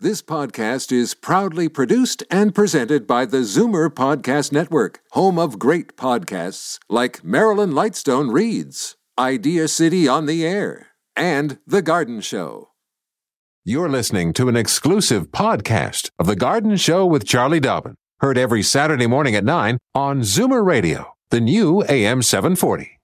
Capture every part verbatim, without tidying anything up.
This podcast is proudly produced and presented by the Zoomer Podcast Network, home of great podcasts like Marilyn Lightstone Reads, Idea City on the Air, and The Garden Show. You're listening to an exclusive podcast of The Garden Show with Charlie Dobbin, heard every Saturday morning at nine on Zoomer Radio, the new A M seven forty.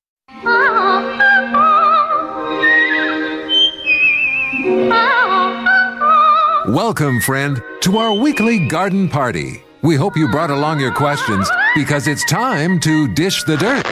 Welcome, friend, to our weekly garden party. We hope you brought along your questions because it's time to dish the dirt.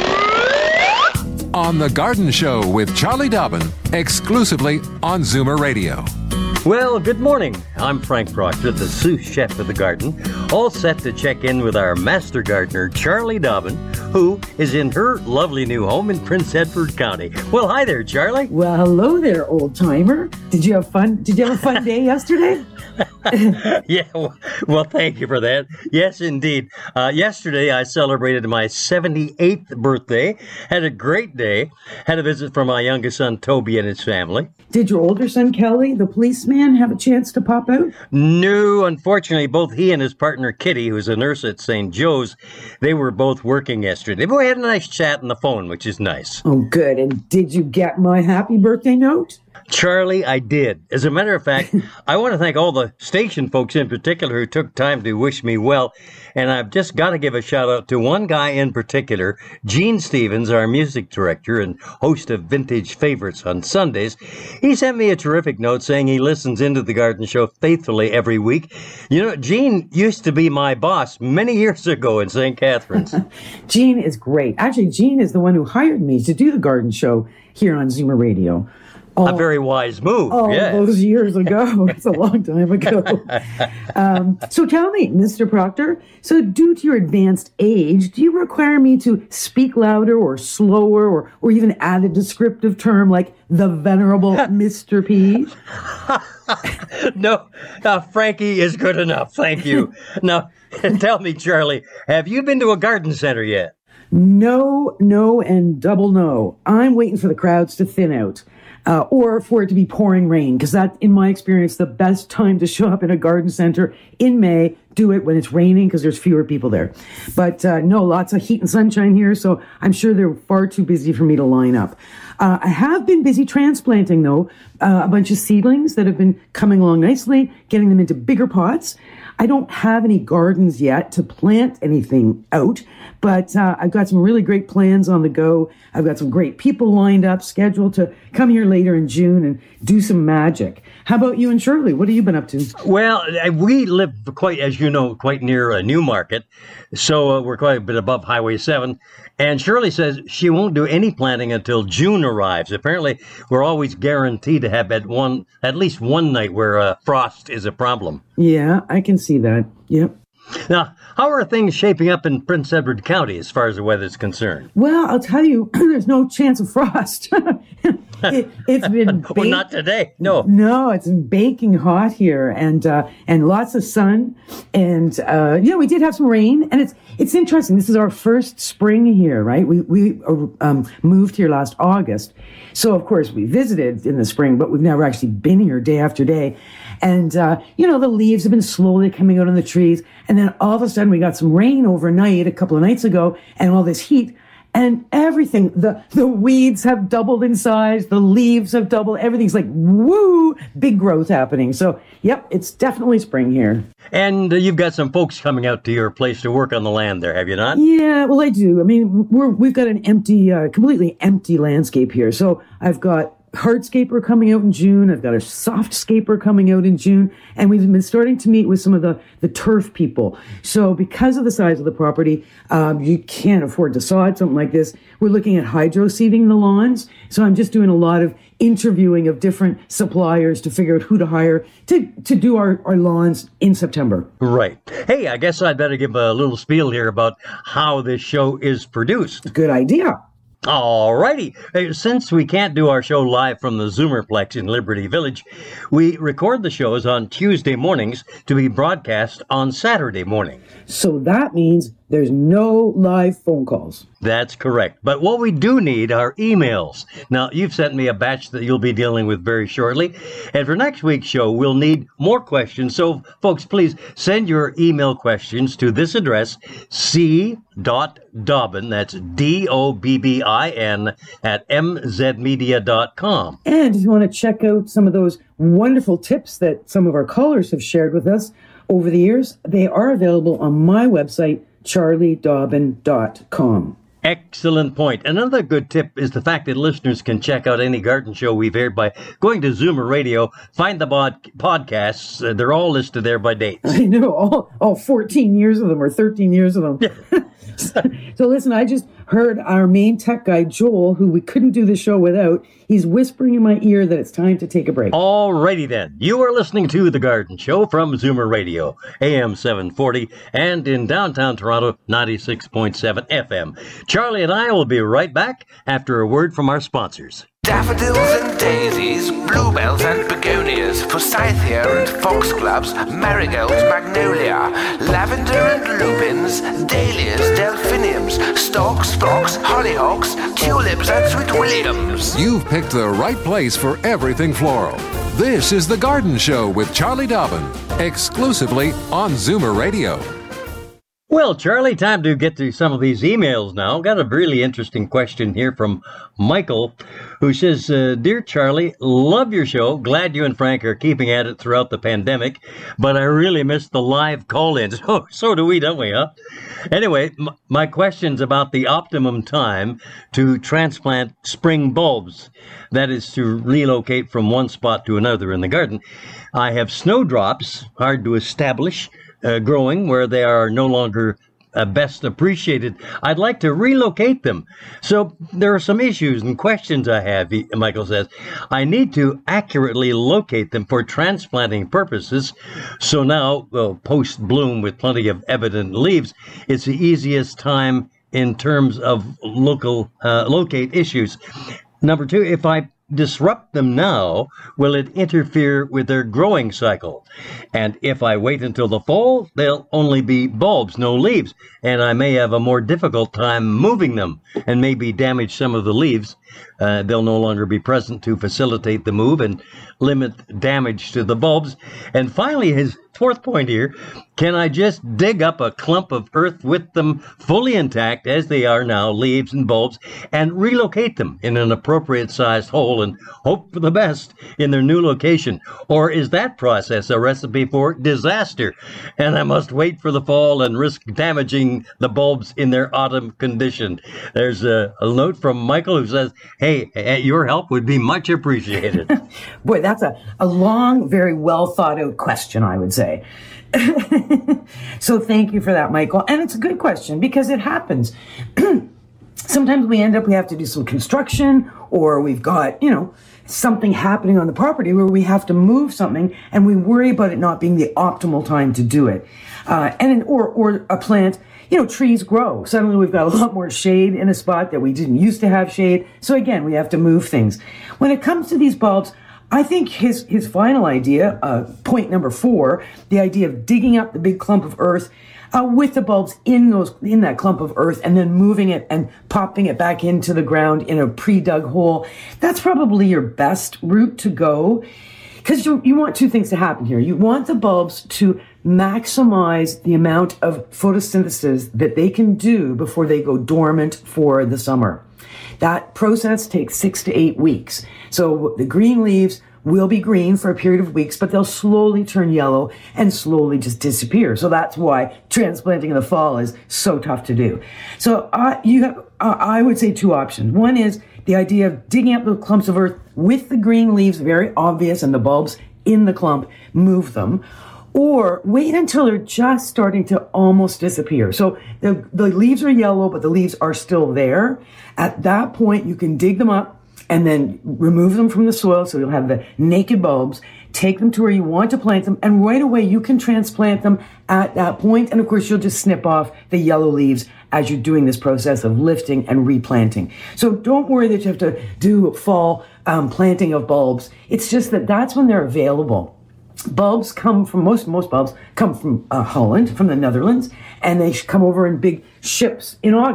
On The Garden Show with Charlie Dobbin, exclusively on Zoomer Radio. Well, good morning. I'm Frank Proctor, the sous chef of the garden, all set to check in with our master gardener, Charlie Dobbin, who is in her lovely new home in Prince Edward County. Well, hi there, Charlie. Well, hello there, old timer. Did you have fun? Did you have a fun day yesterday? yeah, well, well, thank you for that. Yes, indeed. Uh, yesterday, I celebrated my seventy-eighth birthday. Had a great day. Had a visit from my youngest son, Toby, and his family. Did your older son, Kelly, the policeman, have a chance to pop out? No, unfortunately, both he and his partner, Kitty, who's a nurse at Saint Joe's, they were both working yesterday. But we had a nice chat on the phone, which is nice. Oh, good. And did you get my happy birthday note? Charlie, I did. As a matter of fact, I want to thank all the station folks in particular who took time to wish me well. And I've just got to give a shout out to one guy in particular, Gene Stevens, our music director and host of Vintage Favorites on Sundays. He sent me a terrific note saying he listens into the Garden Show faithfully every week. You know, Gene used to be my boss many years ago in Saint Catharines. Gene is great. Actually, Gene is the one who hired me to do the Garden Show here on Zoomer Radio. All, a very wise move. All yeah. those years ago. It's a long time ago. um, so tell me, Mister Proctor, so due to your advanced age, do you require me to speak louder or slower or, or even add a descriptive term like the venerable Mister P? No, uh, Frankie is good enough. Thank you. Now, tell me, Charlie, have you been to a garden center yet? No, no, and double no. I'm waiting for the crowds to thin out. Uh, or for it to be pouring rain, because that, in my experience, the best time to show up in a garden center in May. Do it when it's raining, because there's fewer people there. But uh, no, lots of heat and sunshine here, so I'm sure they're far too busy for me to line up. Uh, I have been busy transplanting, though, uh, a bunch of seedlings that have been coming along nicely, getting them into bigger pots. I don't have any gardens yet to plant anything out, but uh, I've got some really great plans on the go. I've got some great people lined up, scheduled to come here later in June and do some magic. How about you and Shirley? What have you been up to? Well, we live quite, as you know, quite near a Newmarket, so uh, we're quite a bit above Highway seven. And Shirley says she won't do any planting until June arrives. Apparently, we're always guaranteed to have at one, at least one night where uh, frost is a problem. Yeah, I can see that. Yep. Now, how are things shaping up in Prince Edward County as far as the weather's concerned? Well, I'll tell you, there's no chance of frost. it, it's been bake- well, not today. No, no, it's been baking hot here, and uh, and lots of sun, and uh, you know, we did have some rain, and it's it's interesting. This is our first spring here, right? We we um, moved here last August, so of course we visited in the spring, but we've never actually been here day after day, and uh, you know, the leaves have been slowly coming out on the trees. And then all of a sudden we got some rain overnight a couple of nights ago and all this heat and everything, the, the weeds have doubled in size, the leaves have doubled, everything's like, woo, big growth happening. So, yep, it's definitely spring here. And uh, you've got some folks coming out to your place to work on the land there, have you not? Yeah, well, I do. I mean, we're, we've got an empty, uh, completely empty landscape here. So I've got hardscaper coming out in June. I've got a softscaper coming out in June. And we've been starting to meet with some of the, the turf people. So because of the size of the property, um, you can't afford to sod something like this. We're looking at hydro seeding the lawns. So I'm just doing a lot of interviewing of different suppliers to figure out who to hire to, to do our, our lawns in September. Right. Hey, I guess I'd better give a little spiel here about how this show is produced. Good idea. All righty. Since we can't do our show live from the Zoomerplex in Liberty Village, we record the shows on Tuesday mornings to be broadcast on Saturday morning. So that means there's no live phone calls. That's correct. But what we do need are emails. Now, you've sent me a batch that you'll be dealing with very shortly. And for next week's show, we'll need more questions. So, folks, please send your email questions to this address, c dot dobbin, that's D O B B I N, at m z media dot com. And if you want to check out some of those wonderful tips that some of our callers have shared with us over the years, they are available on my website, charlie dobbin dot com. Excellent point. Another good tip is the fact that listeners can check out any garden show we've aired by going to Zoomer Radio, find the bod- podcasts. Uh, they're all listed there by dates. I know, all, all fourteen years of them or thirteen years of them. so, so listen, I just heard our main tech guy, Joel, who we couldn't do the show without. He's whispering in my ear that it's time to take a break. Alrighty then. You are listening to The Garden Show from Zoomer Radio, A M seven forty, and in downtown Toronto, ninety-six point seven F M. Charlie and I will be right back after a word from our sponsors. Daffodils and daisies, bluebells and begonias, forsythia and foxgloves, marigolds, magnolia, lavender and lupins, dahlias, delphiniums, stalks, phlox, hollyhocks, tulips and sweet williams. You've picked the right place for everything floral. This is The Garden Show with Charlie Dobbin, exclusively on Zoomer Radio. Well, Charlie, time to get to some of these emails now. Got a really interesting question here from Michael, who says, uh, Dear Charlie, love your show. Glad you and Frank are keeping at it throughout the pandemic, but I really miss the live call-ins. Oh, so do we, don't we, huh? Anyway, m- my question's about the optimum time to transplant spring bulbs. That is to relocate from one spot to another in the garden. I have snowdrops, hard to establish, Uh, growing where they are no longer uh, best appreciated. I'd like to relocate them. So there are some issues and questions I have, he, Michael says. I need to accurately locate them for transplanting purposes. So now, well, post-bloom with plenty of evident leaves, it's the easiest time in terms of local uh, locate issues. Number two, if I disrupt them now, will it interfere with their growing cycle? And if I wait until the fall, they'll only be bulbs, no leaves, and I may have a more difficult time moving them and maybe damage some of the leaves. Uh, they'll no longer be present to facilitate the move and limit damage to the bulbs. And finally, his fourth point here, can I just dig up a clump of earth with them fully intact as they are now, leaves and bulbs, and relocate them in an appropriate sized hole and hope for the best in their new location? Or is that process a recipe for disaster, and I must wait for the fall and risk damaging the bulbs in their autumn condition? There's a, a note from Michael who says, hey, your help would be much appreciated. Boy, that's a, a long, very well thought out question, I would say. So thank you for that, Michael. And it's a good question because it happens. Sometimes we end up, we have to do some construction, or we've got, you know, something happening on the property where we have to move something and we worry about it not being the optimal time to do it. Uh, and, or, or a plant, you know, trees grow. Suddenly we've got a lot more shade in a spot that we didn't used to have shade. So again, we have to move things. When it comes to these bulbs, I think his, his final idea, uh, point number four, the idea of digging up the big clump of earth, uh, with the bulbs in those, in that clump of earth and then moving it and popping it back into the ground in a pre-dug hole. That's probably your best route to go. Because you, you want two things to happen here. You want the bulbs to maximize the amount of photosynthesis that they can do before they go dormant for the summer. That process takes six to eight weeks. So the green leaves will be green for a period of weeks, but they'll slowly turn yellow and slowly just disappear. So that's why transplanting in the fall is so tough to do. So uh, you have, uh, I would say two options. One is the idea of digging up the clumps of earth with the green leaves, very obvious, and the bulbs in the clump, move them. Or wait until they're just starting to almost disappear. So the, the leaves are yellow, but the leaves are still there. At that point, you can dig them up and then remove them from the soil so you'll have the naked bulbs, take them to where you want to plant them, and right away you can transplant them at that point. And of course, you'll just snip off the yellow leaves as you're doing this process of lifting and replanting. So don't worry that you have to do fall um, planting of bulbs. It's just that that's when they're available. Bulbs come from, most most bulbs come from uh, Holland, from the Netherlands, and they come over in big ships in August.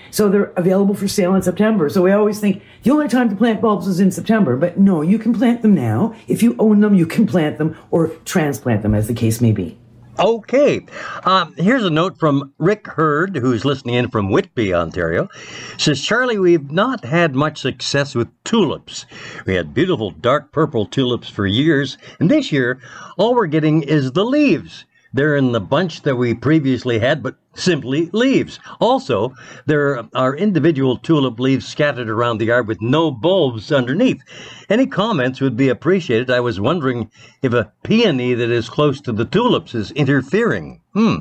So they're available for sale in September. So we always think the only time to plant bulbs is in September. But no, you can plant them now. If you own them, you can plant them or transplant them, as the case may be. Okay. Um, here's a note from Rick Hurd, who's listening in from Whitby, Ontario. Says, Charlie, we've not had much success with tulips. We had beautiful dark purple tulips for years, and this year, all we're getting is the leaves. They're in the bunch that we previously had, but simply leaves. Also, there are individual tulip leaves scattered around the yard with no bulbs underneath. Any comments would be appreciated. I was wondering if a peony that is close to the tulips is interfering. Hmm.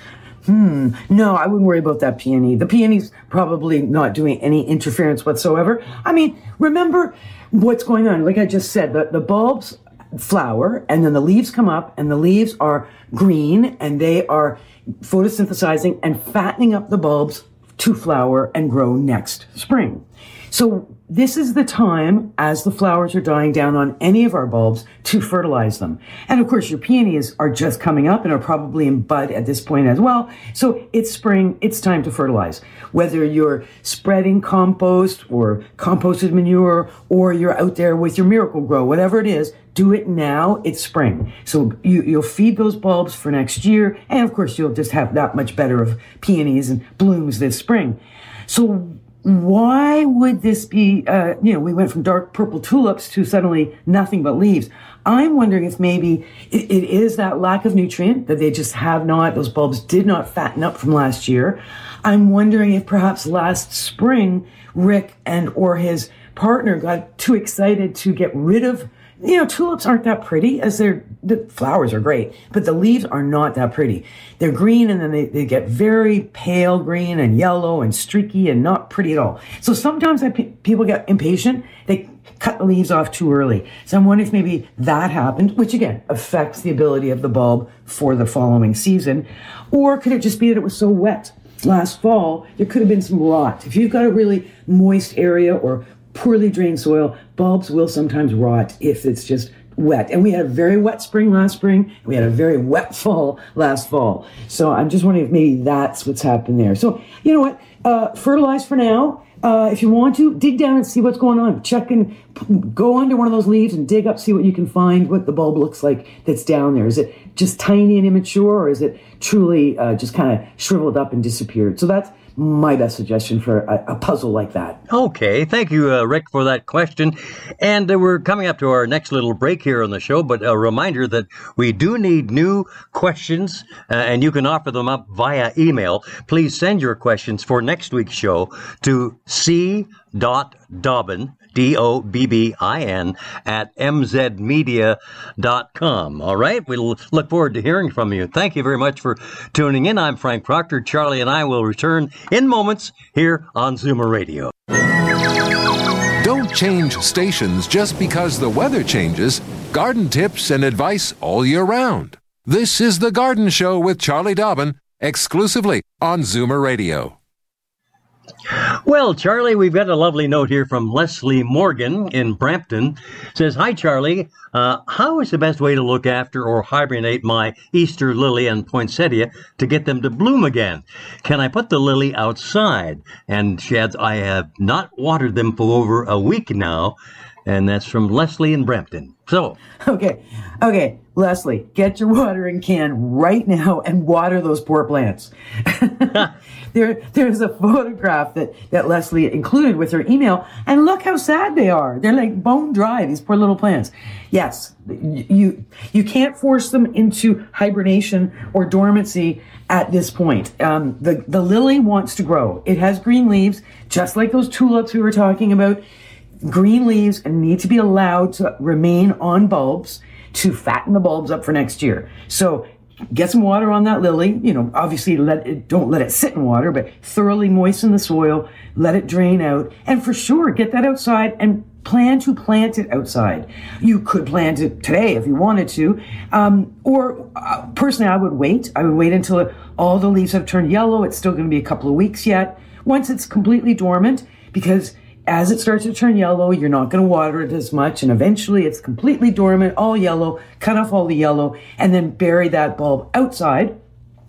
Hmm. No, I wouldn't worry about that peony. The peony's probably not doing any interference whatsoever. I mean, remember what's going on. Like I just said, the, the bulbs flower, and then the leaves come up, and the leaves are green, and they are photosynthesizing and fattening up the bulbs to flower and grow next spring. So this is the time, as the flowers are dying down on any of our bulbs, to fertilize them. And of course, your peonies are just coming up and are probably in bud at this point as well. So it's spring, it's time to fertilize. Whether you're spreading compost or composted manure, or you're out there with your Miracle-Gro, whatever it is, do it now. It's spring. So you, you'll feed those bulbs for next year. And of course, you'll just have that much better of peonies and blooms this spring. So why would this be, uh, you know, we went from dark purple tulips to suddenly nothing but leaves. I'm wondering if maybe it, it is that lack of nutrient that they just have not, those bulbs did not fatten up from last year. I'm wondering if perhaps last spring, Rick and or his partner got too excited to get rid of, you know, tulips aren't that pretty, as they're, the flowers are great, but the leaves are not that pretty. They're green, and then they, they get very pale green and yellow and streaky and not pretty at all. So sometimes I, people get impatient. They cut the leaves off too early. So I'm wondering if maybe that happened, which again affects the ability of the bulb for the following season. Or could it just be that it was so wet last fall, there could have been some rot. If you've got a really moist area or poorly drained soil, bulbs will sometimes rot if it's just wet. And we had a very wet spring last spring. We had a very wet fall last fall. So I'm just wondering if maybe that's what's happened there. So, you know what? Uh, fertilize for now. Uh, if you want to, dig down and see what's going on. Check and go under one of those leaves and dig up, see what you can find, what the bulb looks like that's down there. Is it just tiny and immature, or is it truly uh, just kind of shriveled up and disappeared? So that's my best suggestion for a, a puzzle like that. Okay, thank you, uh, Rick, for that question. And uh, we're coming up to our next little break here on the show, but a reminder that we do need new questions, uh, and you can offer them up via email. Please send your questions for next week's show to c dot dobbin, D O B B I N, at m z media dot com. All right, we'll look forward to hearing from you. Thank you very much for tuning in. I'm Frank Proctor. Charlie and I will return in moments here on Zoomer Radio. Don't change stations just because the weather changes. Garden tips and advice all year round. This is The Garden Show with Charlie Dobbin, exclusively on Zoomer Radio. Well, Charlie, we've got a lovely note here from Leslie Morgan in Brampton. Says, hi, Charlie. Uh, how is the best way to look after or hibernate my Easter lily and poinsettia to get them to bloom again? Can I put the lily outside? And she adds, I have not watered them for over a week now. And that's from Leslie in Brampton. So, Okay, okay, Leslie, get your watering can right now and water those poor plants. there, there's a photograph that, that Leslie included with her email, and look how sad they are. They're like bone dry, these poor little plants. Yes, you you can't force them into hibernation or dormancy at this point. Um, the, the lily wants to grow. It has green leaves, just like those tulips we were talking about. Green leaves need to be allowed to remain on bulbs to fatten the bulbs up for next year. So get some water on that lily. You know, obviously let it, don't let it sit in water, but thoroughly moisten the soil, let it drain out, and for sure get that outside and plan to plant it outside. You could plant it today if you wanted to, um, or uh, personally I would wait. I would wait until all the leaves have turned yellow. It's still going to be a couple of weeks yet. Once it's completely dormant, because as it starts to turn yellow, you're not going to water it as much, and eventually it's completely dormant, all yellow, cut off all the yellow, and then bury that bulb outside.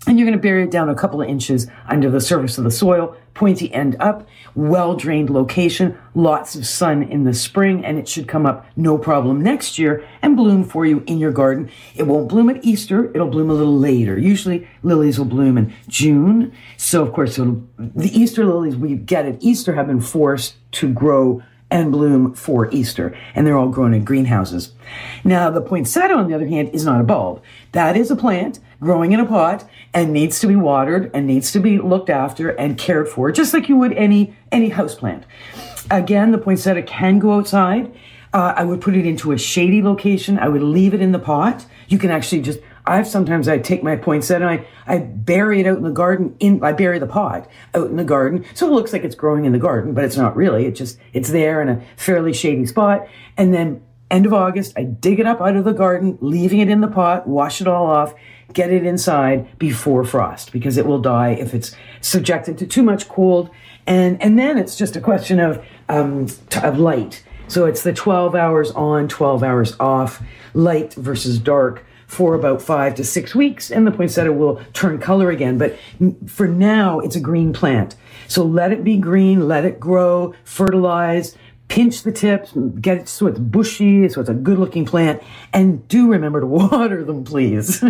And you're going to bury it down a couple of inches under the surface of the soil, pointy end up, well-drained location, lots of sun in the spring, and it should come up no problem next year and bloom for you in your garden. It won't bloom at Easter. It'll bloom a little later. Usually lilies will bloom in June. So, of course, it'll, the Easter lilies we get at Easter have been forced to grow and bloom for Easter, and they're all grown in greenhouses. Now, the poinsettia, on the other hand, is not a bulb. That is a plant growing in a pot and needs to be watered and needs to be looked after and cared for, just like you would any any houseplant. Again, the poinsettia can go outside. Uh, I would put it into a shady location. I would leave it in the pot. You can actually just, I've sometimes I take my poinsettia and I, I bury it out in the garden. In I bury the pot out in the garden. So it looks like it's growing in the garden, but it's not really. It just, it's there in a fairly shady spot. And then end of August, I dig it up out of the garden, leaving it in the pot, wash it all off, get it inside before frost, because it will die if it's subjected to too much cold. And, and then it's just a question of, um, t- of light. So it's the twelve hours on, twelve hours off, light versus dark for about five to six weeks, and the poinsettia will turn color again. But for now, it's a green plant. So let it be green, let it grow, fertilize, pinch the tips, get it so it's bushy, so it's a good-looking plant, and do remember to water them, please.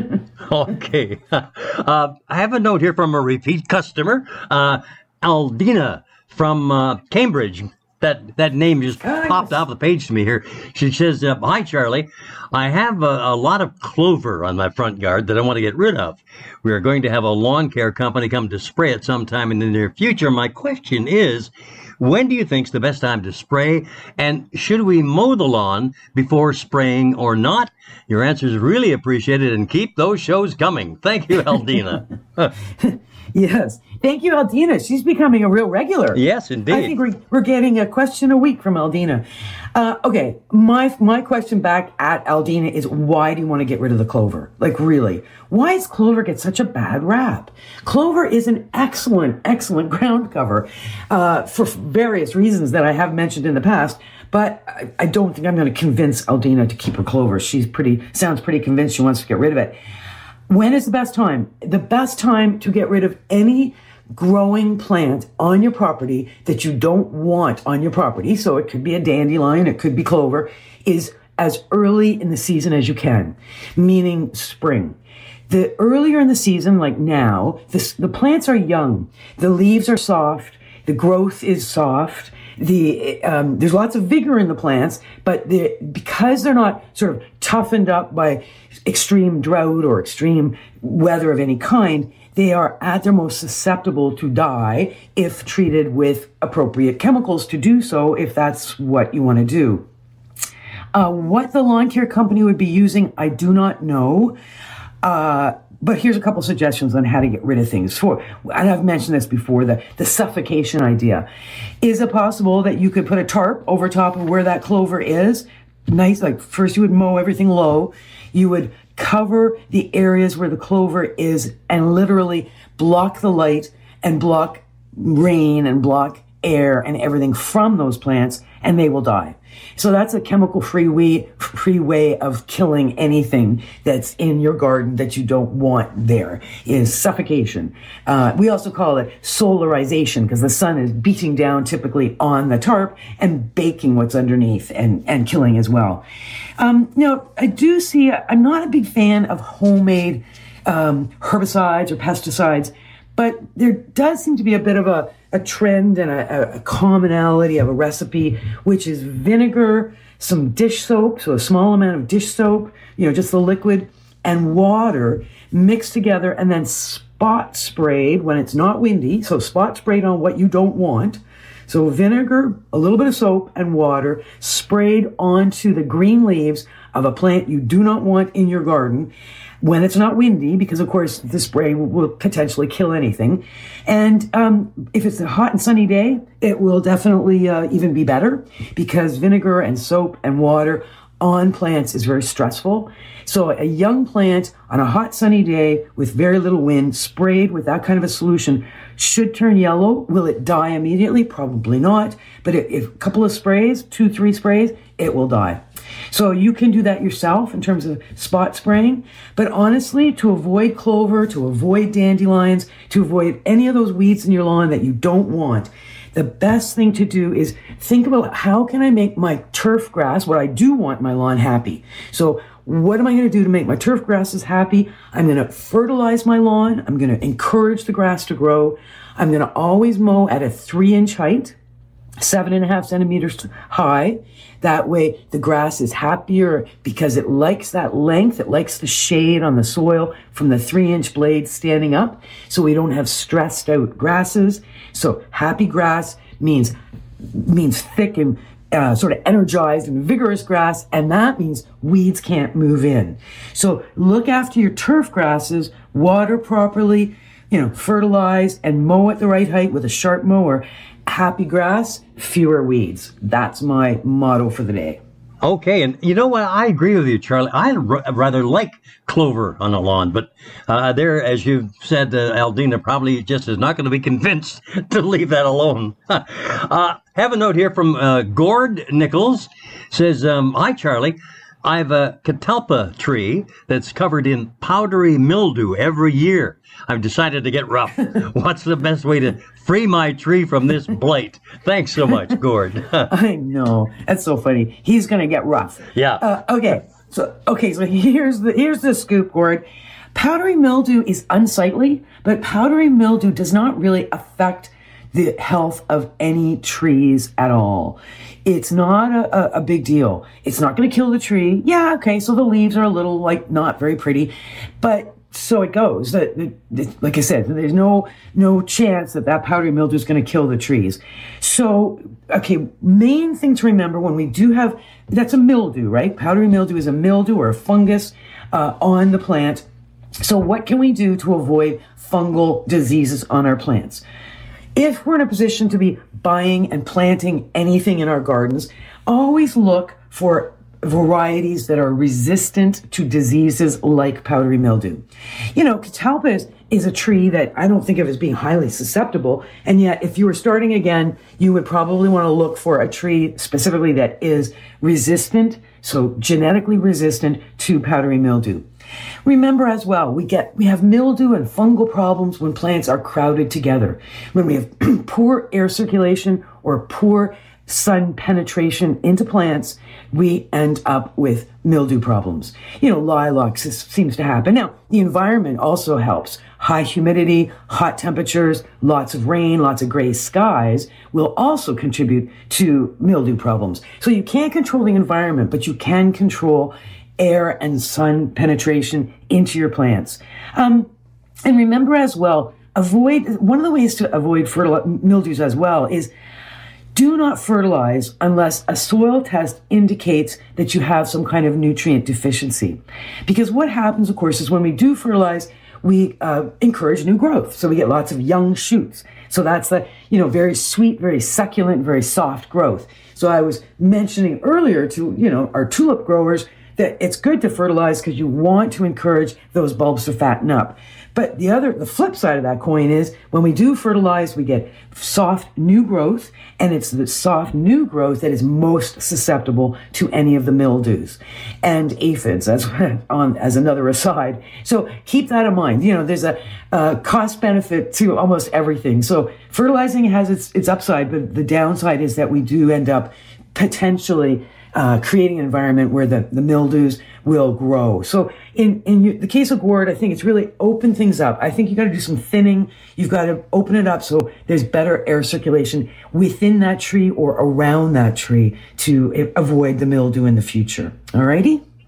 Okay. Uh, I have a note here from a repeat customer, uh, Aldina from uh, Cambridge. That that name just oh, popped yes. off the page to me here. She says, uh, hi, Charlie. I have a, a lot of clover on my front yard that I want to get rid of. We are going to have a lawn care company come to spray it sometime in the near future. My question is, when do you think is the best time to spray? And should we mow the lawn before spraying or not? Your answer is really appreciated, and keep those shows coming. Thank you, Aldina. Yes. Thank you, Aldina. She's becoming a real regular. Yes, indeed. I think we're, we're getting a question a week from Aldina. Uh, okay. My, my question back at Aldina is, why do you want to get rid of the clover? Like, really? Why does clover get such a bad rap? Clover is an excellent, excellent ground cover, uh, for various reasons that I have mentioned in the past. But I, I don't think I'm going to convince Aldina to keep her clover. She's pretty, sounds pretty convinced she wants to get rid of it. When is the best time? The best time to get rid of any growing plant on your property that you don't want on your property, so it could be a dandelion, it could be clover, is as early in the season as you can, meaning spring. The earlier in the season, like now, the, the plants are young, the leaves are soft, the growth is soft, the um, there's lots of vigor in the plants, but the, because they're not sort of toughened up by extreme drought or extreme weather of any kind, they are at their most susceptible to die if treated with appropriate chemicals to do so, if that's what you want to do. Uh, what the lawn care company would be using, I do not know. Uh, but here's a couple suggestions on how to get rid of things. For, and I've mentioned this before, the, the suffocation idea. Is it possible that you could put a tarp over top of where that clover is? Nice, like first you would mow everything low. You would cover the areas where the clover is and literally block the light and block rain and block air and everything from those plants, and they will die. So that's a chemical-free way, free way of killing anything that's in your garden that you don't want there, is suffocation. Uh, we also call it solarization, because the sun is beating down typically on the tarp and baking what's underneath and, and killing as well. Um, you know, I do see, I'm not a big fan of homemade um, herbicides or pesticides, but there does seem to be a bit of a, a trend and a, a commonality of a recipe, which is vinegar, some dish soap, so a small amount of dish soap, you know, just the liquid, and water mixed together and then spot sprayed when it's not windy. So spot sprayed on what you don't want. So vinegar, a little bit of soap, and water sprayed onto the green leaves of a plant you do not want in your garden when it's not windy, because of course the spray will, will potentially kill anything. And um, if it's a hot and sunny day, it will definitely uh, even be better, because vinegar and soap and water on plants is very stressful. So a young plant on a hot sunny day with very little wind sprayed with that kind of a solution should turn yellow. Will it die immediately? Probably not. But if, if a couple of sprays, two, three sprays, it will die. So you can do that yourself in terms of spot spraying. But honestly, to avoid clover, to avoid dandelions, to avoid any of those weeds in your lawn that you don't want, the best thing to do is think about how can I make my turf grass, what I do want in my lawn, happy. So what am I going to do to make my turf grasses happy? I'm going to fertilize my lawn. I'm going to encourage the grass to grow. I'm going to always mow at a three inch height, seven and a half centimeters high. That way the grass is happier because it likes that length. It likes the shade on the soil from the three inch blade standing up. So we don't have stressed out grasses. So happy grass means, means thick and uh, sort of energized and vigorous grass. And that means weeds can't move in. So look after your turf grasses, water properly, you know, fertilize and mow at the right height with a sharp mower. Happy grass, fewer weeds. That's my motto for the day. Okay, and you know what? I agree with you, Charlie. I r- rather like clover on a lawn, but uh, there, as you said, uh, Aldina probably just is not going to be convinced to leave that alone. uh, have a note here from uh, Gord Nichols. Says, um, hi, Charlie. I have a catalpa tree that's covered in powdery mildew every year. I've decided to get rough. What's the best way to free my tree from this blight? Thanks so much, Gord. I know. That's so funny. He's going to get rough. Yeah. Uh, okay. So, okay. So here's the, here's the scoop, Gord. Powdery mildew is unsightly, but powdery mildew does not really affect the health of any trees at all. It's not a, a, a big deal. It's not going to kill the tree. Yeah, okay, so the leaves are a little, like, not very pretty, but so it goes. The, the, the, like I said, there's no no chance that that powdery mildew is going to kill the trees. So, okay, main thing to remember when we do have, that's a mildew, right? Powdery mildew is a mildew or a fungus uh, on the plant. So what can we do to avoid fungal diseases on our plants? If we're in a position to be buying and planting anything in our gardens, always look for varieties that are resistant to diseases like powdery mildew. You know, catalpa is, is a tree that I don't think of as being highly susceptible, and yet if you were starting again, you would probably want to look for a tree specifically that is resistant, so genetically resistant to powdery mildew. Remember as well, we get we have mildew and fungal problems when plants are crowded together. When we have poor air circulation or poor sun penetration into plants, we end up with mildew problems. You know, lilac seems to happen. Now, the environment also helps. High humidity, hot temperatures, lots of rain, lots of gray skies will also contribute to mildew problems. So you can't control the environment, but you can control air and sun penetration into your plants. Um, and remember as well, avoid, one of the ways to avoid fertil- mildews as well is do not fertilize unless a soil test indicates that you have some kind of nutrient deficiency. Because what happens, of course, is when we do fertilize, we uh, encourage new growth. So we get lots of young shoots. So that's the, you know, very sweet, very succulent, very soft growth. So I was mentioning earlier to, you know, our tulip growers that it's good to fertilize because you want to encourage those bulbs to fatten up. But the other, the flip side of that coin is when we do fertilize, we get soft new growth, and it's the soft new growth that is most susceptible to any of the mildews and aphids as on as another aside. So keep that in mind. You know, there's a, a cost benefit to almost everything. So fertilizing has its its upside, but the downside is that we do end up potentially Uh, creating an environment where the, the mildews will grow. So in, in you, the case of gourd, I think it's really open things up. I think you got to do some thinning. You've got to open it up so there's better air circulation within that tree or around that tree to avoid the mildew in the future. All righty?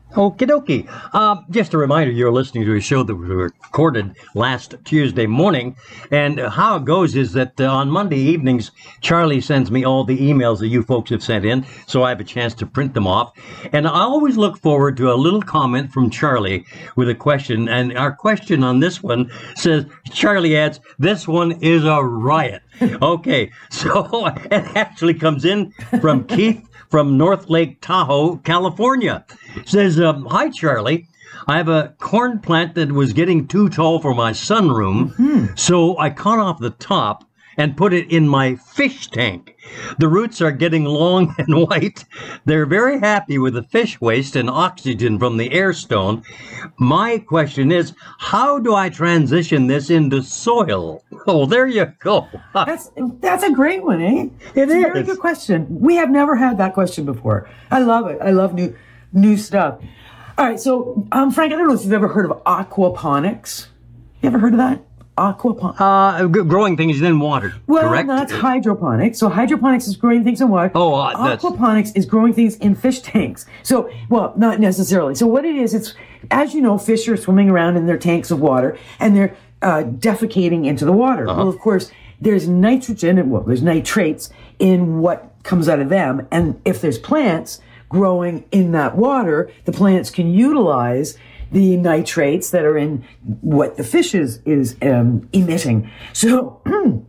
Okie dokie. Uh, just a reminder, you're listening to a show that was recorded last Tuesday morning. And uh, how it goes is that uh, on Monday evenings, Charlie sends me all the emails that you folks have sent in, so I have a chance to print them off. And I always look forward to a little comment from Charlie with a question. And our question on this one says, Charlie adds, this one is a riot. Okay, so it actually comes in from Keith from North Lake Tahoe, California. It says, um, hi, Charlie. I have a corn plant that was getting too tall for my sunroom, mm-hmm. so I cut off the top and put it in my fish tank. The roots are getting long and white. They're very happy with the fish waste and oxygen from the air stone. My question is, how do I transition this into soil? Oh, there you go. That's that's a great one, eh? It it's is. a very good question. We have never had that question before. I love it. I love new new stuff. All right, so um, Frank, I don't know if you've ever heard of aquaponics. You ever heard of that? Aquaponics. Uh, g- growing things in water, well, correct? Well, that's hydroponics. So hydroponics is growing things in water. Oh, uh, that's... Aquaponics is growing things in fish tanks. So, well, not necessarily. So what it is, it's, as you know, fish are swimming around in their tanks of water, and they're uh, defecating into the water. Uh-huh. Well, of course, there's nitrogen, and well, there's nitrates in what comes out of them. And if there's plants growing in that water, the plants can utilize the nitrates that are in what the fish is, is um, emitting. So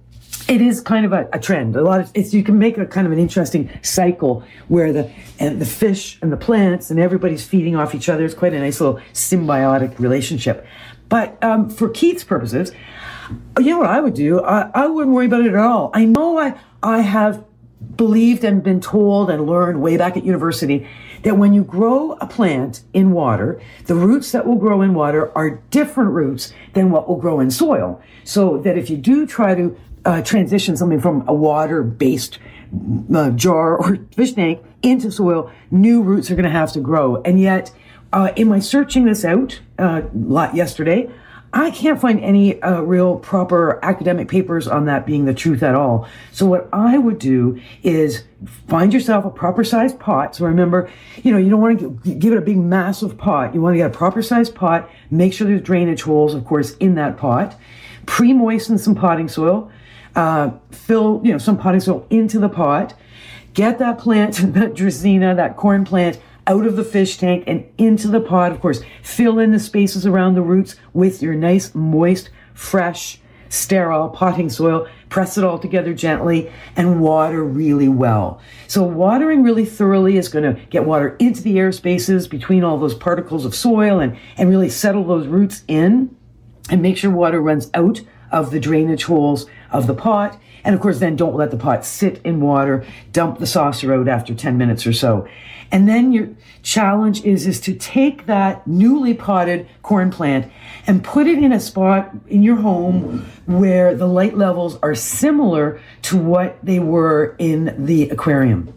it is kind of a, a trend. A lot of it's, you can make a kind of an interesting cycle where the and the fish and the plants and everybody's feeding off each other. It's quite a nice little symbiotic relationship. But um, for Keith's purposes, you know what I would do? I, I wouldn't worry about it at all. I know I I have believed and been told and learned way back at university that when you grow a plant in water, the roots that will grow in water are different roots than what will grow in soil. So that if you do try to uh, transition something from a water-based uh, jar or fish tank into soil, new roots are going to have to grow. And yet, uh, in my searching this out uh, yesterday, I can't find any uh, real proper academic papers on that being the truth at all. So what I would do is find yourself a proper sized pot. So remember, you know, you don't want to give it a big massive pot. You want to get a proper sized pot. Make sure there's drainage holes, of course, in that pot. Pre-moisten some potting soil. Uh, fill, you know, some potting soil into the pot. Get that plant, that Dracaena, that corn plant, out of the fish tank and into the pot. Of course, fill in the spaces around the roots with your nice, moist, fresh, sterile potting soil. Press it all together gently and water really well. So watering really thoroughly is going to get water into the air spaces between all those particles of soil and, and really settle those roots in and make sure water runs out of the drainage holes of the pot. And of course, then don't let the pot sit in water. Dump the saucer out after ten minutes or so. And then your challenge is, is to take that newly potted corn plant and put it in a spot in your home where the light levels are similar to what they were in the aquarium.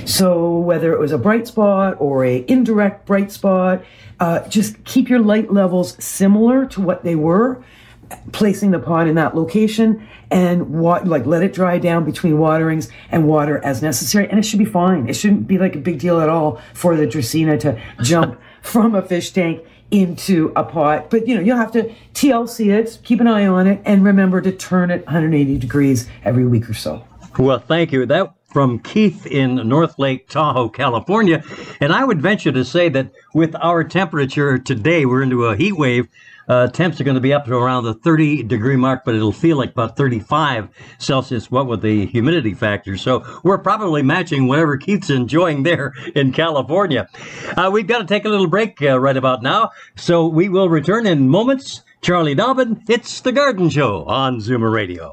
So whether it was a bright spot or a indirect bright spot, uh, just keep your light levels similar to what they were, placing the pot in that location and wa- like let it dry down between waterings and water as necessary. And it should be fine. It shouldn't be like a big deal at all for the Dracaena to jump from a fish tank into a pot. But, you know, you'll have to T L C it, keep an eye on it, and remember to turn it one hundred eighty degrees every week or so. Well, thank you. That from Keith in North Lake Tahoe, California. And I would venture to say that with our temperature today, we're into a heat wave. Uh, temps are going to be up to around the thirty degree mark, but it'll feel like about thirty-five Celsius, what with the humidity factor. So we're probably matching whatever Keith's enjoying there in California. Uh, we've got to take a little break uh, right about now, so we will return in moments. Charlie Dobbin, it's The Garden Show on Zoomer Radio.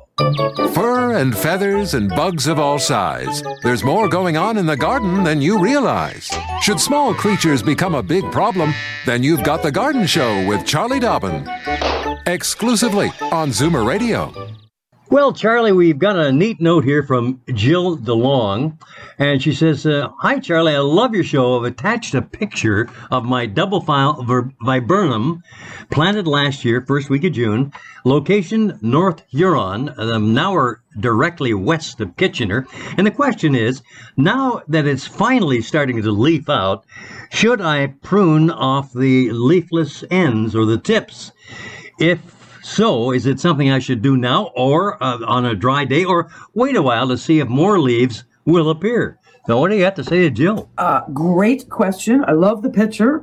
Fur and feathers and bugs of all size. There's more going on in the garden than you realize. Should small creatures become a big problem, then you've got The Garden Show with Charlie Dobbin. Exclusively on Zoomer Radio. Well, Charlie, we've got a neat note here from Jill DeLong. And she says, uh, hi, Charlie, I love your show. I've attached a picture of my double file ver- viburnum planted last year, first week of June. Location, North Huron. Um, now we're directly west of Kitchener. And the question is, now that it's finally starting to leaf out, should I prune off the leafless ends or the tips? If so, is it something I should do now or uh, on a dry day, or wait a while to see if more leaves will appear? So what do you have to say to Jill? Uh, great question. I love the picture.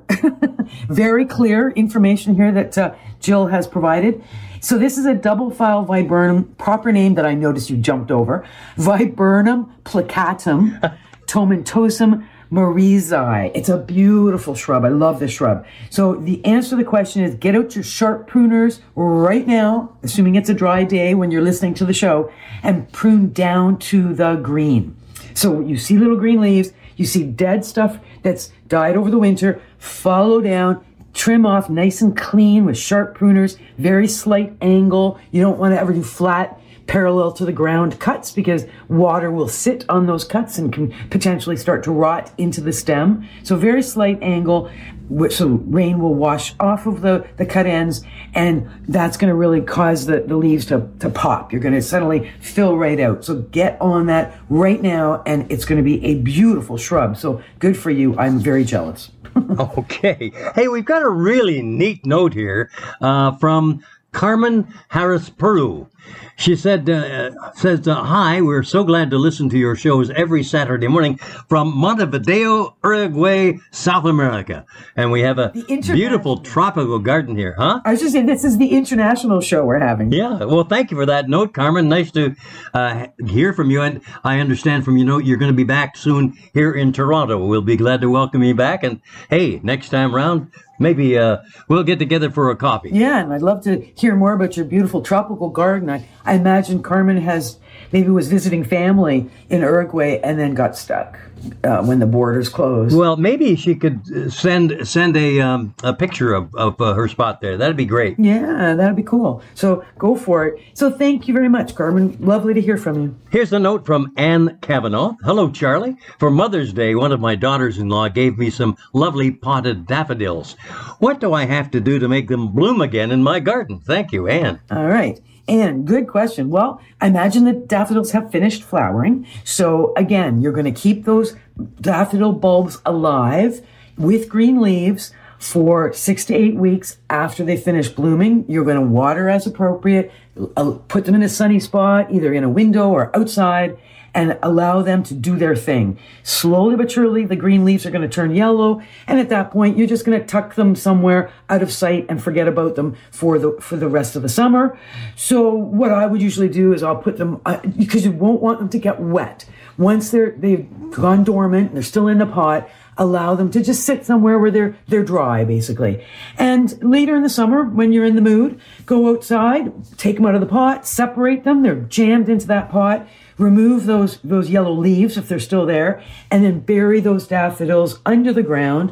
Very clear information here that uh, Jill has provided. So this is a double file viburnum, proper name that I noticed you jumped over. Viburnum plicatum tomentosum Marizii. It's a beautiful shrub. I love this shrub. So the answer to the question is get out your sharp pruners right now, assuming it's a dry day when you're listening to the show, and prune down to the green. So you see little green leaves, you see dead stuff that's died over the winter, follow down, trim off nice and clean with sharp pruners, very slight angle. You don't want to ever do flat, parallel to the ground cuts because water will sit on those cuts and can potentially start to rot into the stem. So very slight angle, so rain will wash off of the, the cut ends, and that's going to really cause the, the leaves to, to pop. You're going to suddenly fill right out. So get on that right now, and it's going to be a beautiful shrub. So good for you. I'm very jealous. Okay. Hey, we've got a really neat note here uh, from Carmen Harris Peru. She said, uh, says, uh, hi, we're so glad to listen to your shows every Saturday morning from Montevideo, Uruguay, South America. And we have a beautiful tropical garden here, huh? I was just saying, this is the international show we're having. Yeah, well, thank you for that note, Carmen. Nice to uh, hear from you. And I understand from your note you're going to be back soon here in Toronto. We'll be glad to welcome you back. And hey, next time round, maybe uh, we'll get together for a coffee. Yeah, and I'd love to hear more about your beautiful tropical garden. I, I imagine Carmen has maybe was visiting family in Uruguay and then got stuck uh, when the borders closed. Well, maybe she could send send a um, a picture of, of uh, her spot there. That'd be great. Yeah, that'd be cool. So go for it. So thank you very much, Carmen. Lovely to hear from you. Here's a note from Anne Cavanaugh. Hello, Charlie. For Mother's Day, one of my daughters-in-law gave me some lovely potted daffodils. What do I have to do to make them bloom again in my garden? Thank you, Anne. All right. And good question. Well, I imagine that daffodils have finished flowering. So again, you're going to keep those daffodil bulbs alive with green leaves for six to eight weeks after they finish blooming. You're going to water as appropriate, put them in a sunny spot, either in a window or outside, and allow them to do their thing. Slowly but surely, the green leaves are going to turn yellow, and at that point, you're just going to tuck them somewhere out of sight and forget about them for the for the rest of the summer. So what I would usually do is I'll put them, uh, because you won't want them to get wet. Once they're, they've gone dormant, and they're still in the pot, allow them to just sit somewhere where they're they're dry, basically. And later in the summer, when you're in the mood, go outside, take them out of the pot, separate them. They're jammed into that pot. Remove those those yellow leaves if they're still there, and then bury those daffodils under the ground,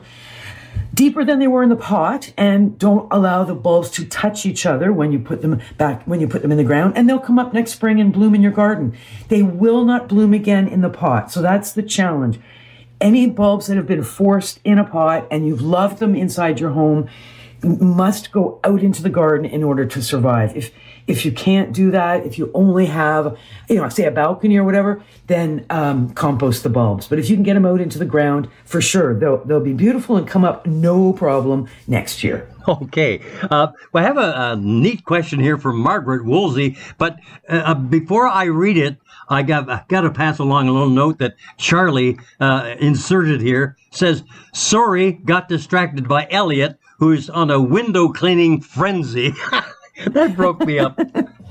deeper than they were in the pot, and don't allow the bulbs to touch each other when you put them back, when you put them in the ground, and they'll come up next spring and bloom in your garden. They will not bloom again in the pot. So that's the challenge. Any bulbs that have been forced in a pot and you've loved them inside your home must go out into the garden in order to survive. If if you can't do that, if you only have, you know, say a balcony or whatever, then um, compost the bulbs. But if you can get them out into the ground, for sure, they'll they'll be beautiful and come up no problem next year. Okay. Uh, well, I have a, a neat question here from Margaret Woolsey, but uh, before I read it, I got I got to pass along a little note that Charlie uh, inserted here. Says, sorry, got distracted by Elliot, who's on a window cleaning frenzy. That broke me up.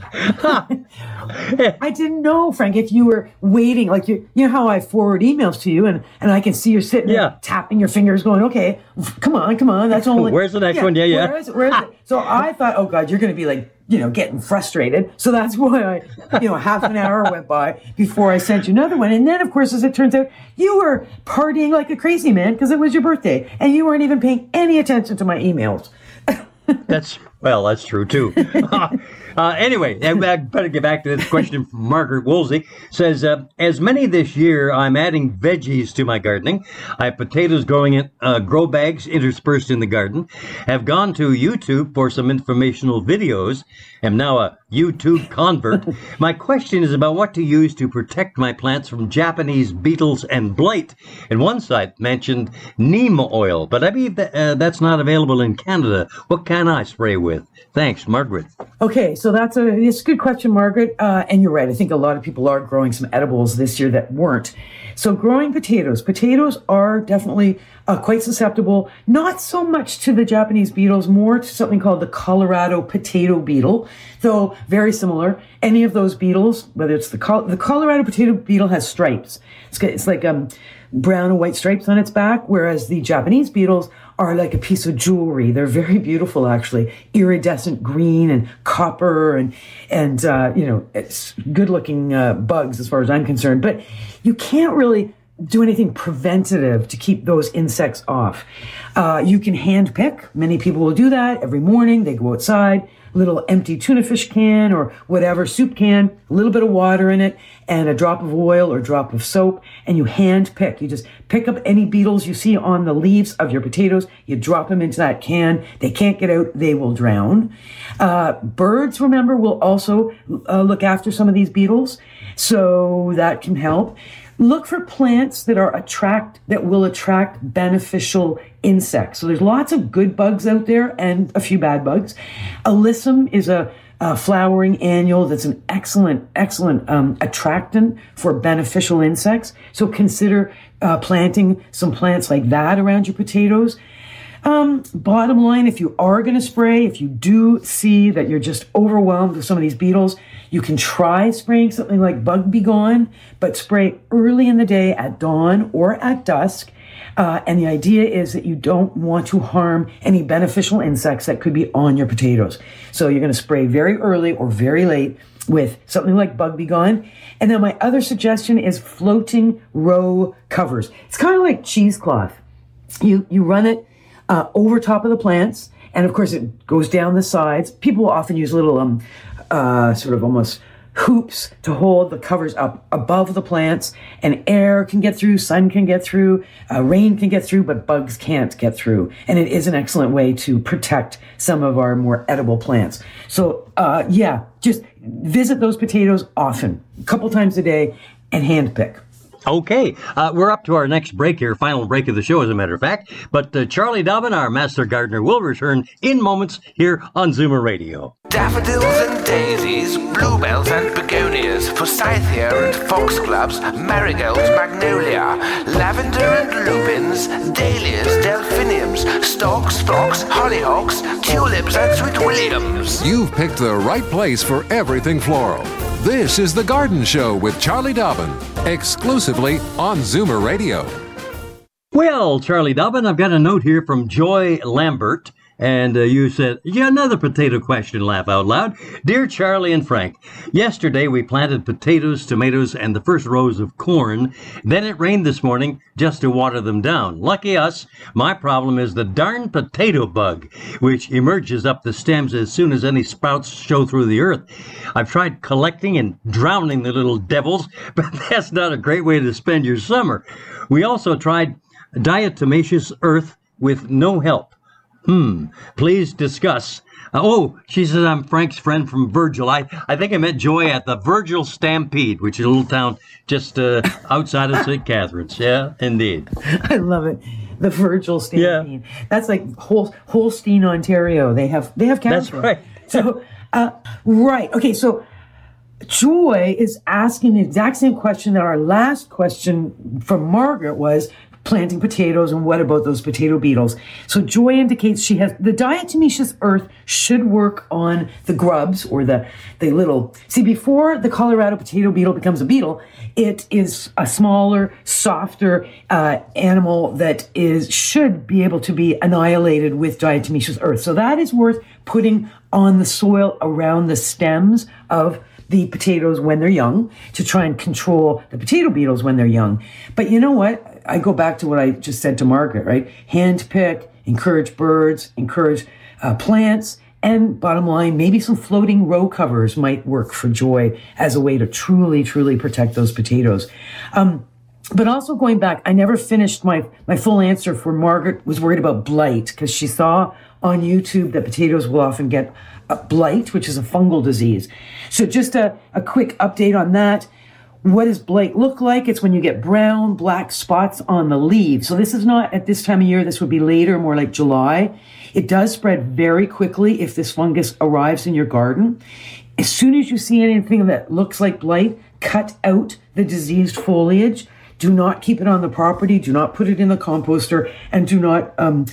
I didn't know, Frank, if you were waiting, like you, you know how I forward emails to you, and, and I can see you sitting yeah. there tapping your fingers, going, "Okay, come on, come on, that's only." Where's the next yeah, one? Yeah, yeah. Where is it? Where is it? So I thought, oh God, you're going to be like, you know, getting frustrated. So that's why I, you know, half an hour went by before I sent you another one. And then, of course, as it turns out, you were partying like a crazy man because it was your birthday, and you weren't even paying any attention to my emails. That's Well, that's true, too. uh, anyway, I better get back to this question from Margaret Woolsey. Says, uh, as many this year, I'm adding veggies to my gardening. I have potatoes growing in uh, grow bags interspersed in the garden. Have gone to YouTube for some informational videos. Am now a YouTube convert. My question is about what to use to protect my plants from Japanese beetles and blight. And one site mentioned neem oil, but I believe that, uh, that's not available in Canada. What can I spray with? Thanks, Margaret. Okay, so that's a, it's a good question, Margaret. Uh, and you're right. I think a lot of people are growing some edibles this year that weren't. So growing potatoes. Potatoes are definitely uh, quite susceptible, not so much to the Japanese beetles, more to something called the Colorado potato beetle, though very similar. Any of those beetles, whether it's the Col- the Colorado potato beetle has stripes. It's, got, it's like um, brown and white stripes on its back, whereas the Japanese beetles are like a piece of jewelry. They're very beautiful, actually, iridescent green and copper and, and uh, you know, it's good-looking uh, bugs as far as I'm concerned. But you can't really do anything preventative to keep those insects off. Uh, you can hand pick. Many people will do that every morning. They go outside, little empty tuna fish can or whatever, soup can, a little bit of water in it, and a drop of oil or drop of soap, and you hand pick. You just pick up any beetles you see on the leaves of your potatoes. You drop them into that can. They can't get out. They will drown. Uh, birds, remember, will also uh, look after some of these beetles, so that can help. Look for plants that are attract that will attract beneficial insects. So there's lots of good bugs out there and a few bad bugs. Alyssum is a, a flowering annual that's an excellent, excellent um, attractant for beneficial insects. So consider uh, planting some plants like that around your potatoes. Um, bottom line, if you are going to spray, if you do see that you're just overwhelmed with some of these beetles, you can try spraying something like Bug Be Gone, but spray early in the day at dawn or at dusk. Uh, and the idea is that you don't want to harm any beneficial insects that could be on your potatoes. So you're going to spray very early or very late with something like Bug Be Gone. And then my other suggestion is floating row covers. It's kind of like cheesecloth. You, you run it Uh, over top of the plants, and of course it goes down the sides. People will often use little um, uh, sort of almost hoops to hold the covers up above the plants, and air can get through, sun can get through, uh, rain can get through, but bugs can't get through. And it is an excellent way to protect some of our more edible plants. So uh, yeah, just visit those potatoes often, a couple times a day, and hand pick. Okay, uh, we're up to our next break here, final break of the show, as a matter of fact. But uh, Charlie Dobbin, our master gardener, will return in moments here on Zoomer Radio. Daffodils and daisies, bluebells and begonias, forsythia and foxgloves, marigolds, magnolia, lavender and lupins, dahlias, delphiniums, stalks, phlox, hollyhocks, tulips and sweet williams. You've picked the right place for everything floral. This is The Garden Show with Charlie Dobbin, exclusively on Zoomer Radio. Well, Charlie Dobbin, I've got a note here from Joy Lambert. And uh, you said, yeah, another potato question, laugh out loud. Dear Charlie and Frank, yesterday we planted potatoes, tomatoes, and the first rows of corn. Then it rained this morning just to water them down. Lucky us. My problem is the darn potato bug, which emerges up the stems as soon as any sprouts show through the earth. I've tried collecting and drowning the little devils, but that's not a great way to spend your summer. We also tried diatomaceous earth with no help. Hmm. Please discuss. Uh, oh, she says I'm Frank's friend from Virgil. I, I think I met Joy at the Virgil Stampede, which is a little town just uh, outside of Saint Catharines. Yeah, indeed. I love it. The Virgil Stampede. Yeah. That's like Hol- Holstein, Ontario. They have they have cows. That's right. so, uh, right. Okay. So, Joy is asking the exact same question that our last question from Margaret was. Planting potatoes, and what about those potato beetles? So Joy indicates she has the diatomaceous earth should work on the grubs or the the little. See, before the Colorado potato beetle becomes a beetle, it is a smaller, softer uh, animal that is should be able to be annihilated with diatomaceous earth. So that is worth putting on the soil around the stems of the potatoes when they're young to try and control the potato beetles when they're young. But you know what? I go back to what I just said to Margaret, right? Hand pick, encourage birds, encourage uh, plants, And bottom line, maybe some floating row covers might work for Joy as a way to truly, truly protect those potatoes. Um, But also going back, I never finished my, my full answer for Margaret was worried about blight because she saw on YouTube that potatoes will often get a blight, which is a fungal disease. So just a, a quick update on that. What does blight look like? It's when you get brown, black spots on the leaves. So this is not at this time of year. This would be later, more like July. It does spread very quickly if this fungus arrives in your garden. As soon as you see anything that looks like blight, cut out the diseased foliage. Do not keep it on the property. Do not put it in the composter, and do not um,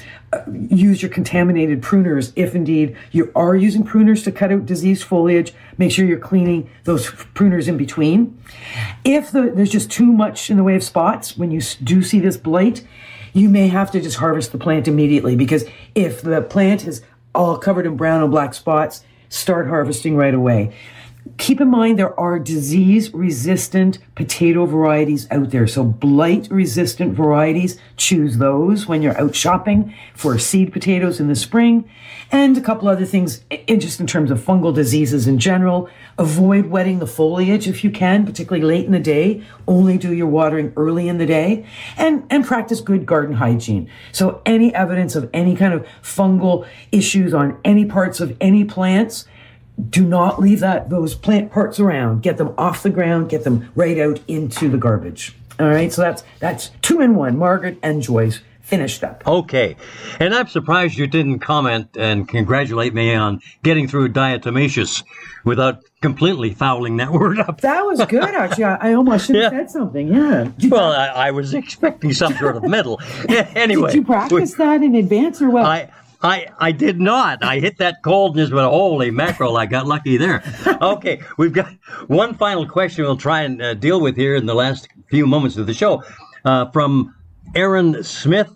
use your contaminated pruners. If indeed you are using pruners to cut out diseased foliage, make sure you're cleaning those pruners in between. If the, there's just too much in the way of spots, when you do see this blight, you may have to just harvest the plant immediately, because if the plant is all covered in brown and black spots, start harvesting right away. Keep in mind there are disease-resistant potato varieties out there. So blight-resistant varieties, choose those when you're out shopping for seed potatoes in the spring. And a couple other things, just in terms of fungal diseases in general. Avoid wetting the foliage if you can, particularly late in the day. Only do your watering early in the day. And, and practice good garden hygiene. So any evidence of any kind of fungal issues on any parts of any plants, do not leave that those plant parts around. Get them off the ground. Get them right out into the garbage. All right, so that's that's two in one. Margaret and Joyce finished up. Okay, and I'm surprised you didn't comment and congratulate me on getting through diatomaceous without completely fouling that word up. That was good, actually. I, I almost should have Yeah. said something. Yeah. Did Well, I, I was expecting some sort of medal. Anyway, Did you practice we- that in advance or what? I. I, I did not. I hit that coldness, but holy mackerel, I got lucky there. Okay, we've got one final question we'll try and uh, deal with here in the last few moments of the show. Uh, from Aaron Smith.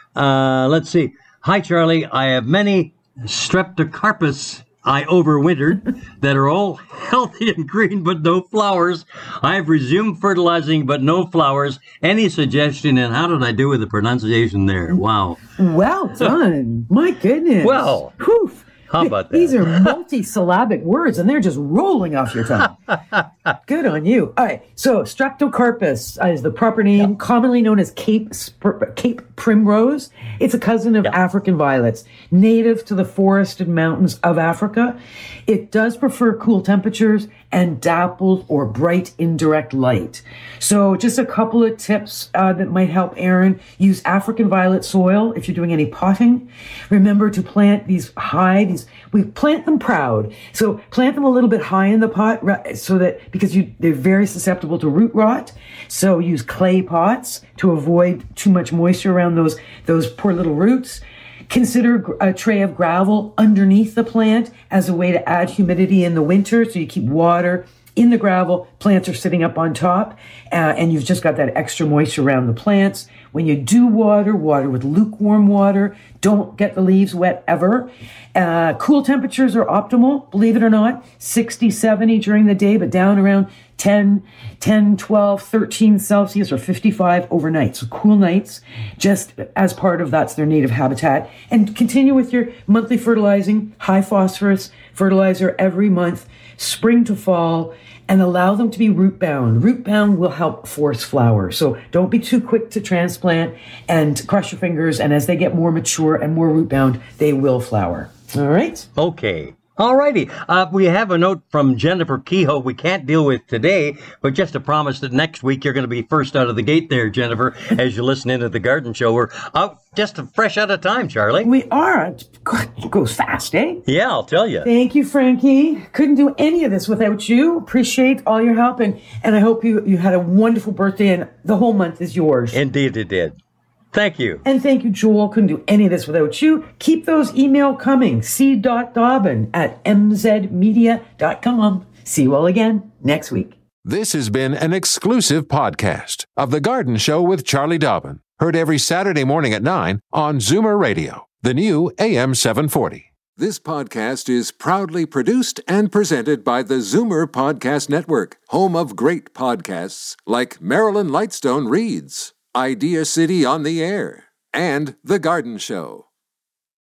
Uh, let's see. Hi, Charlie. I have many streptocarpus I overwintered that are all healthy and green but no flowers. I've resumed fertilizing but no flowers. Any suggestion, and how did I do with the pronunciation there? Wow. Well done. My goodness. Well, Whew. how about that? These are multi-syllabic words, and they're just rolling off your tongue. Good on you. All right. So Streptocarpus is the proper name, yep. commonly known as Cape Sp- Cape Primrose. It's a cousin of yep. African violets, native to the forested mountains of Africa. It does prefer cool temperatures and dappled or bright indirect light. So just a couple of tips uh, that might help Aaron. Use African violet soil if you're doing any potting. Remember to plant these high, these we plant them proud. So plant them a little bit high in the pot so that, because you, they're very susceptible to root rot. So use clay pots to avoid too much moisture around those, those poor little roots. Consider a tray of gravel underneath the plant as a way to add humidity in the winter, so you keep water in the gravel. Plants are sitting up on top, uh, and you've just got that extra moisture around the plants. When you do water, water with lukewarm water. Don't get the leaves wet ever. Uh, cool temperatures are optimal, believe it or not. sixty, seventy during the day, but down around ten, ten, twelve, thirteen Celsius or fifty-five overnight. So cool nights, just as part of that's their native habitat. And continue with your monthly fertilizing, high phosphorus fertilizer every month, spring to fall, and allow them to be root bound. Root bound will help force flower. So don't be too quick to transplant and cross your fingers. And as they get more mature and more root bound, they will flower. All right. Okay. All righty. Uh, we have a note from Jennifer Kehoe we can't deal with today, but just a promise that next week you're going to be first out of the gate there, Jennifer, as you listen into the garden show. We're out just fresh out of time, Charlie. We are. God, it goes fast, eh? Yeah, I'll tell you. Thank you, Frankie. Couldn't do any of this without you. Appreciate all your help, and, and I hope you, you had a wonderful birthday, and the whole month is yours. Indeed it did. Thank you. And thank you, Joel. Couldn't do any of this without you. Keep those email coming. c dot dobbin at m z media dot com. See you all again next week. This has been an exclusive podcast of The Garden Show with Charlie Dobbin. Heard every Saturday morning at nine on Zoomer Radio, the new A M seven forty. This podcast is proudly produced and presented by the Zoomer Podcast Network, home of great podcasts like Marilyn Lightstone Reads, Idea City on the Air, and The Garden Show.